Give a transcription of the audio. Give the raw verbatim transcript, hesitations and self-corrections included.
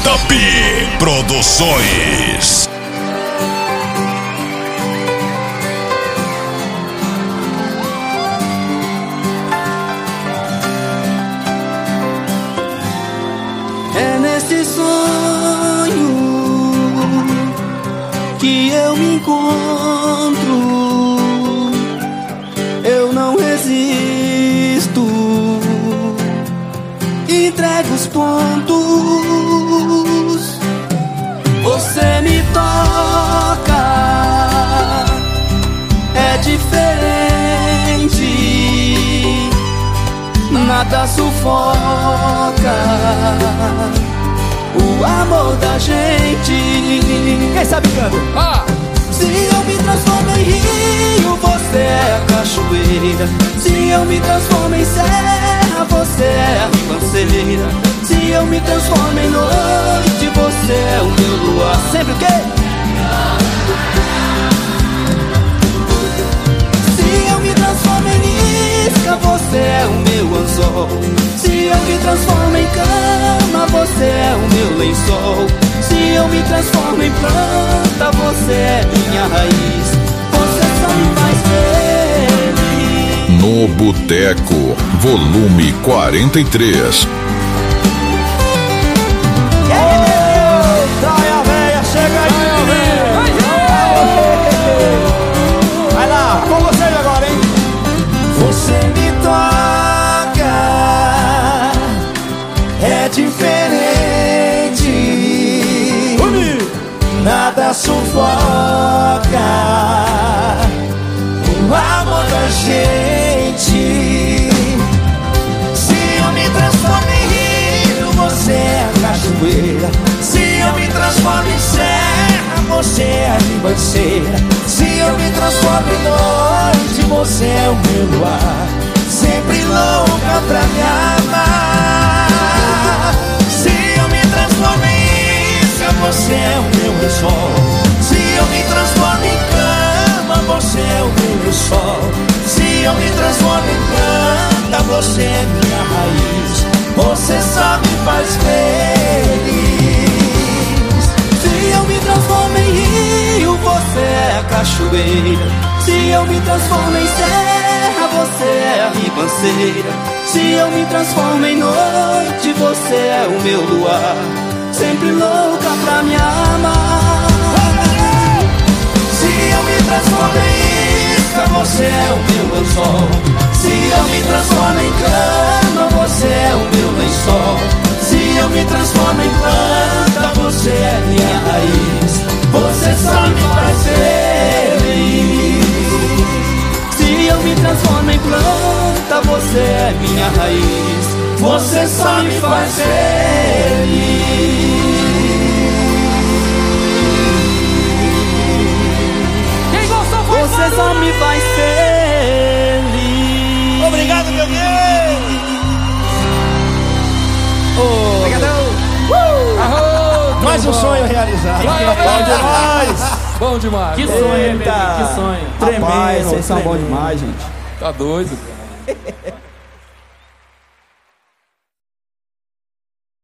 J P Produções. É nesse sonho que eu me encontro. Eu não resisto, entrego os pontos. Você me toca, é diferente, nada sufoca o amor da gente. Quem sabe canta? Ah! Se eu me transformo em rio, você é a cachoeira. Se eu me transformo em serra, você é a ribanceira. Se eu me transformo em noite, você é o meu luar. Sempre o quê? Se eu me transformo em isca, você é o meu anzol. Se eu me transformo em cama, você é o meu lençol. Se eu me transformo em planta, você é minha raiz. Você só me faz feliz. No Boteco, volume quarenta e três. Traia véia, chega aí, vai lá, com vocês agora, hein? Você me toca, é diferente, nada sufoca o amor da gente. Se eu me transformo em rio, você é a cachoeira. Se eu me transformo em serra, você é a ribanceira. Se eu me transformo em noite, você é o meu luar. Sempre louca pra me amar. Se eu me transformo em isca, você é o meu sol. Se eu me transformo em cama, você é o meu sol. Se eu me transformo em planta, você é minha raiz. Você só me faz feliz. Se eu me transformo em rio, você é a cachoeira. Se eu me transformo em serra, você é a ribanceira. Se eu me transformo em noite, você é o meu luar. Sempre louca pra me amar. Se eu me transformo em isca, você é o meu anzol. Se eu me transformo em cama, você é o meu lençol. Se eu me transformo em planta, você é minha raiz. Você só me faz feliz. Se eu me transformo em planta, você é minha raiz. Você só me faz feliz. Quem gostou foi Você só me faz feliz. Obrigado, meu Deus. Oh. Obrigadão. Uh! Arro, mais um sonho realizado. Bom demais. Bom demais. Que sonho, hein, bebê? Que sonho. Tremendo. Rapaz, vocês são bons tremendo. demais, gente. Tá doido, cara.